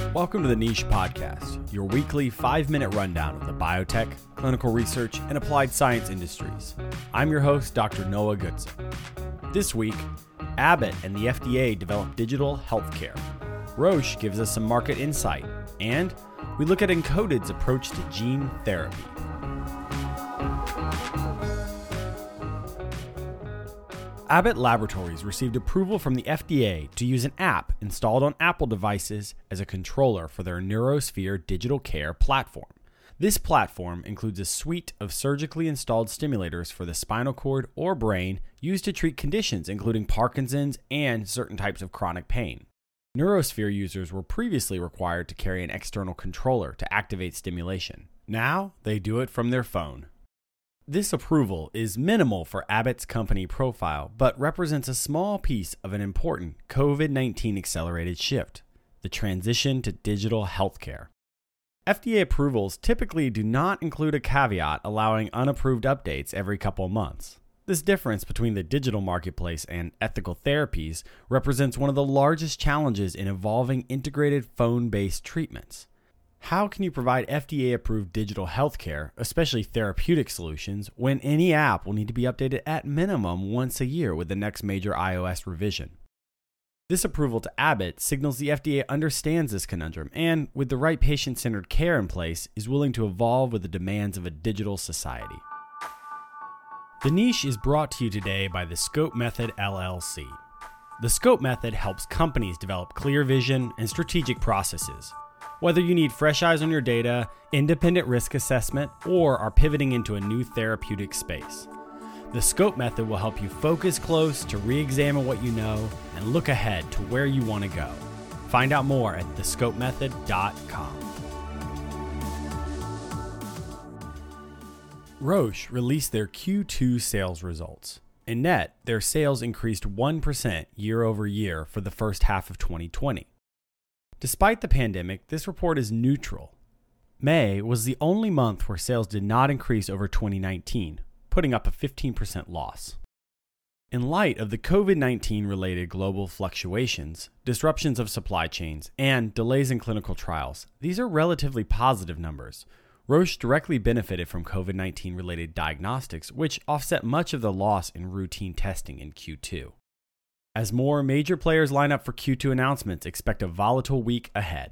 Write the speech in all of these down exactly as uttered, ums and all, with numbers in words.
Welcome to the Niche Podcast, your weekly five-minute rundown of the biotech, clinical research, and applied science industries. I'm your host, Doctor Noah Goodson. This week, Abbott and the F D A develop digital healthcare. Roche gives us some market insight, and we look at Encoded's approach to gene therapy. Abbott Laboratories received approval from the F D A to use an app installed on Apple devices as a controller for their Neurosphere digital care platform. This platform includes a suite of surgically installed stimulators for the spinal cord or brain used to treat conditions including Parkinson's and certain types of chronic pain. Neurosphere users were previously required to carry an external controller to activate stimulation. Now they do it from their phone. This approval is minimal for Abbott's company profile, but represents a small piece of an important covid nineteen accelerated shift, the transition to digital healthcare. F D A approvals typically do not include a caveat allowing unapproved updates every couple months. This difference between the digital marketplace and ethical therapies represents one of the largest challenges in evolving integrated phone-based treatments. How can you provide F D A-approved digital healthcare, especially therapeutic solutions, when any app will need to be updated at minimum once a year with the next major iOS revision? This approval to Abbott signals the F D A understands this conundrum and, with the right patient-centered care in place, is willing to evolve with the demands of a digital society. The Niche is brought to you today by the Scope Method, L L C. The Scope Method helps companies develop clear vision and strategic processes. Whether you need fresh eyes on your data, independent risk assessment, or are pivoting into a new therapeutic space, the Scope Method will help you focus close to re-examine what you know and look ahead to where you want to go. Find out more at the scope method dot com. Roche released their Q two sales results. In net, their sales increased one percent year over year for the first half of twenty twenty. Despite the pandemic, this report is neutral. May was the only month where sales did not increase over twenty nineteen, putting up a fifteen percent loss. In light of the covid nineteen related global fluctuations, disruptions of supply chains, and delays in clinical trials, these are relatively positive numbers. Roche directly benefited from covid nineteen related diagnostics, which offset much of the loss in routine testing in Q two. As more major players line up for Q two announcements, expect a volatile week ahead.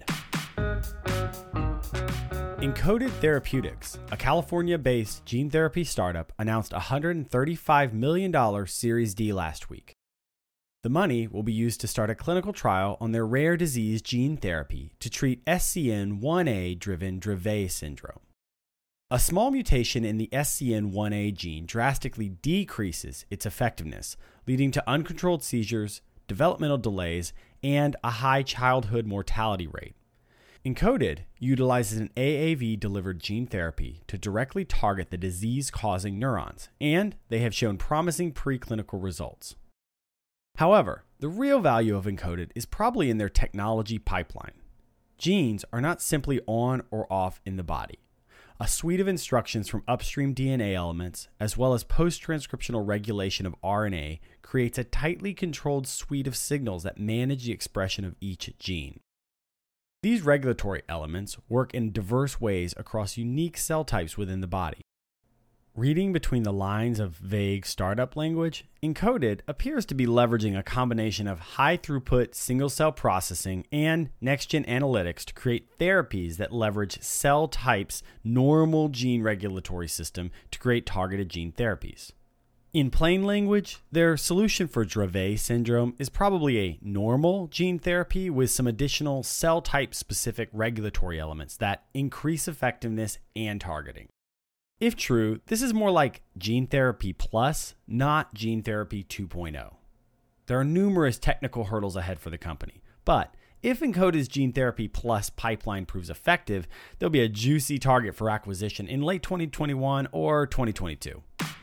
Encoded Therapeutics, a California-based gene therapy startup, announced a one hundred thirty-five million dollars Series D last week. The money will be used to start a clinical trial on their rare disease gene therapy to treat S C N one A-driven Dravet syndrome. A small mutation in the S C N one A gene drastically decreases its effectiveness, leading to uncontrolled seizures, developmental delays, and a high childhood mortality rate. Encoded utilizes an A A V-delivered gene therapy to directly target the disease-causing neurons, and they have shown promising preclinical results. However, the real value of Encoded is probably in their technology pipeline. Genes are not simply on or off in the body. A suite of instructions from upstream D N A elements, as well as post-transcriptional regulation of R N A, creates a tightly controlled suite of signals that manage the expression of each gene. These regulatory elements work in diverse ways across unique cell types within the body. Reading between the lines of vague startup language, Encoded appears to be leveraging a combination of high-throughput single-cell processing and next-gen analytics to create therapies that leverage cell types' normal gene regulatory system to create targeted gene therapies. In plain language, their solution for Dravet syndrome is probably a normal gene therapy with some additional cell-type-specific regulatory elements that increase effectiveness and targeting. If true, this is more like gene therapy plus, not gene therapy two point oh. There are numerous technical hurdles ahead for the company, but if Encoded's gene therapy plus pipeline proves effective, there'll be a juicy target for acquisition in late twenty twenty-one or twenty twenty-two.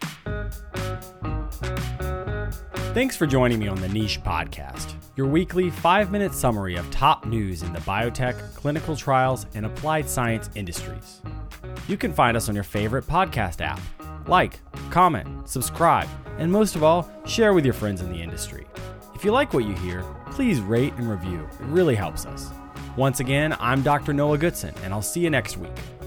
Thanks for joining me on the Niche Podcast, your weekly five-minute summary of top news in the biotech, clinical trials, and applied science industries. You can find us on your favorite podcast app. Like, comment, subscribe, and most of all, share with your friends in the industry. If you like what you hear, please rate and review. It really helps us. Once again, I'm Doctor Noah Goodson, and I'll see you next week.